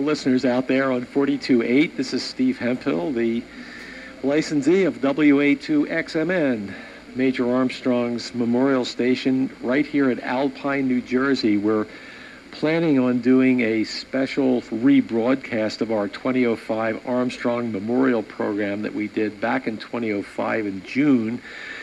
listeners out there on 42.8. This is Steve Hemphill, the licensee of WA2XMN, Major Armstrong's Memorial Station, right here at Alpine, New Jersey. We're planning on doing a special rebroadcast of our 2005 Armstrong Memorial program that we did back in 2005 in June.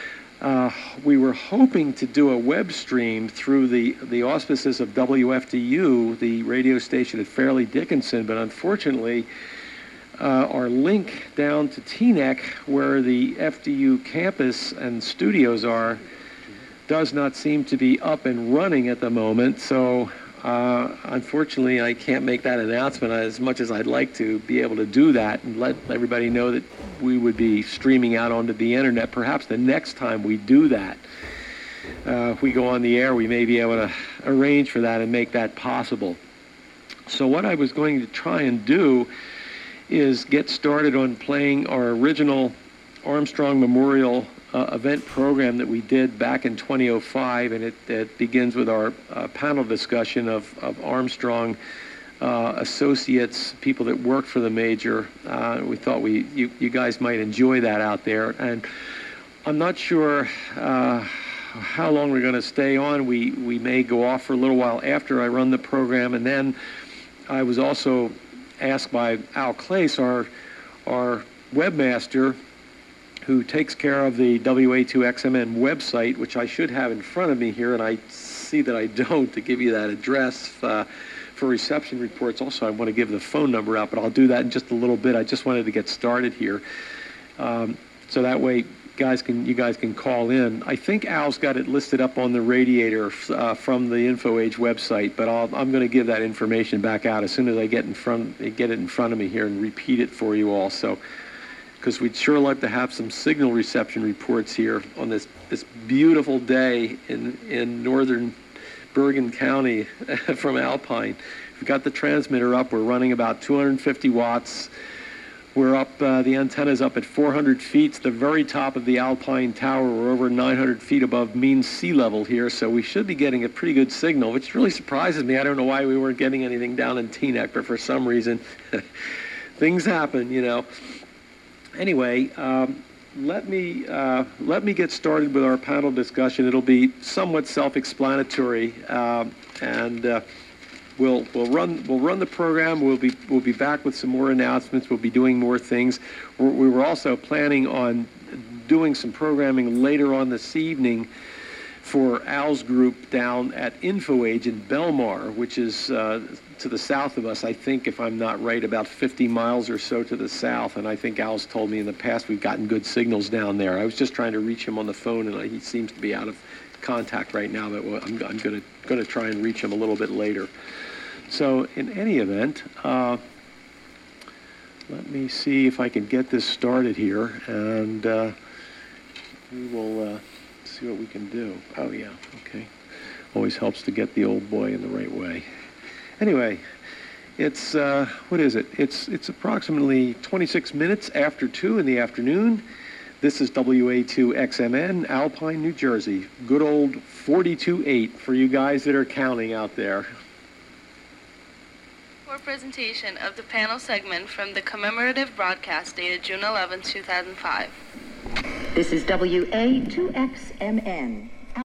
We were hoping to do a web stream through the auspices of WFDU, the radio station at Fairleigh Dickinson, but unfortunately our link down to TNEC, where the FDU campus and studios are, does not seem to be up and running at the moment. So unfortunately, I can't make that announcement as much as I'd like to be able to do that and let everybody know that we would be streaming out onto the internet. Perhaps the next time we do that, if we go on the air, we may be able to arrange for that and make that possible. So what I was going to try and do is get started on playing our original Armstrong Memorial event program that we did back in 2005, and it begins with our panel discussion of Armstrong associates, people that worked for the Major. We thought you guys might enjoy that out there, and I'm not sure how long we're going to stay on. We may go off for a little while after I run the program, and then I was also asked by Al Clace, our webmaster, who takes care of the WA2XMN website, which I should have in front of me here, and I see that I don't, to give you that address for reception reports. Also, I want to give the phone number out, but I'll do that in just a little bit. I just wanted to get started here. So that way you guys can call in. I think Al's got it listed up on the radiator from the InfoAge website, but I'm going to give that information back out as soon as I get it in front of me here and repeat it for you all. So, because we'd sure like to have some signal reception reports here on this beautiful day in northern Bergen County from Alpine. We've got the transmitter up. We're running about 250 watts. We're up, the antenna's up at 400 feet. It's the very top of the Alpine Tower. We're over 900 feet above mean sea level here, so we should be getting a pretty good signal, which really surprises me. I don't know why we weren't getting anything down in Teaneck, but for some reason, things happen, you know. Anyway, let me get started with our panel discussion. It'll be somewhat self-explanatory, and we'll run the program. We'll be back with some more announcements. We'll be doing more things. We were also planning on doing some programming later on this evening for Al's group down at InfoAge in Belmar, which is to the south of us, I think, if I'm not right, about 50 miles or so to the south. And I think Al's told me in the past we've gotten good signals down there. I was just trying to reach him on the phone, and he seems to be out of contact right now, but I'm going to try and reach him a little bit later. So in any event, let me see if I can get this started here, and we will see what we can do. Oh, yeah, okay. Always helps to get the old boy in the right way. Anyway, it's, what is it? It's approximately 26 minutes after 2 in the afternoon. This is WA2XMN, Alpine, New Jersey. Good old 42.8 for you guys that are counting out there. For presentation of the panel segment from the commemorative broadcast dated June 11, 2005. This is WA2XMN.